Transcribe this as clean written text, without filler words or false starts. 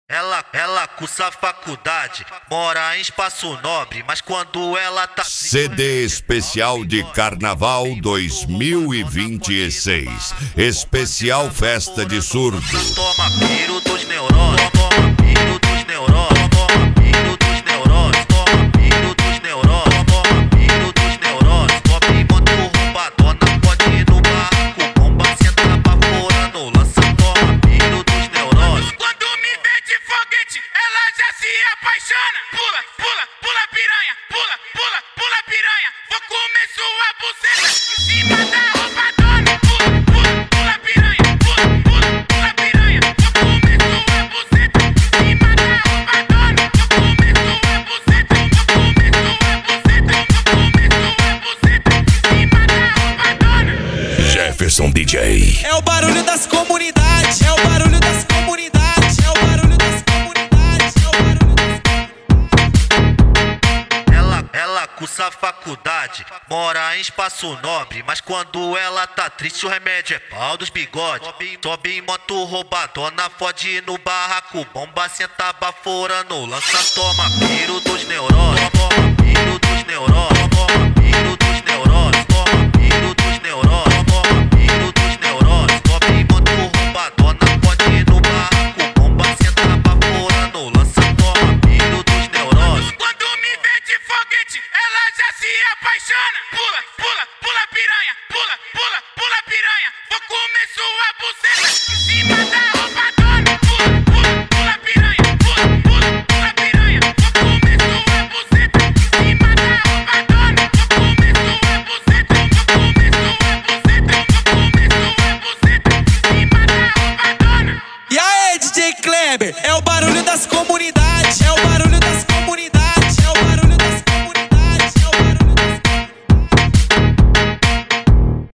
Ela cursa faculdade, mora em espaço nobre, mas quando ela tá... CD especial de Carnaval 2026. Especial Festa de Surdos. Toma piro dos neurônios, toma piro dos neurônios, toma piro dos neurônios, toma piro dos neurônios, toma piro dos neurônios. Pobre moto roubadona, pode ir no barco, bomba senta baforando, lança, toma piro dos neurônios. Quando me vê de foguete, ela já se apaixona. Pula, pula, pula piranha, pula, pula, pula piranha. Vou comer sua buceta em cima da roubadona. Pula, pula, pula piranha, pula, pula, pula piranha. Vou comer sua buceta em cima da roubadona. Vou comer sua buceta, vou comer sua buceta, vou comer sua buceta em cima da roubadona. Jefferson DJ. É o barulho das comunidades, é o barulho das comunidades, é o barulho das comunidades, é o barulho das comunidades. Ela cursa faculdade, mora em espaço nobre, mas quando ela tá triste o remédio é pau dos bigodes. Sobe em moto roubadona, fode no barraco, bomba senta baforando, lança, toma piro dos neurônios, toma piro dos neurônios, toma piro dos neurônios, toma piro dos neurônios, toma piro dos neurônios. Sobe em moto roubadona, fode no barraco, bomba senta baforando, lança, toma piro dos neurônios. Quando me vê de foguete, ela já se apaixona. Pula, pula, pula piranha, pula, pula, pula piranha. Vou comer sua buceta em cima da roubadona. Pula, pula, pula piranha, pula, pula, pula piranha. Vou comer sua buceta em cima da roubadona. Vou comer sua buceta, vou comer sua buceta, vou comer sua buceta em cima da roubadona. E aí, DJ Kleber, é o barulho das comunidades,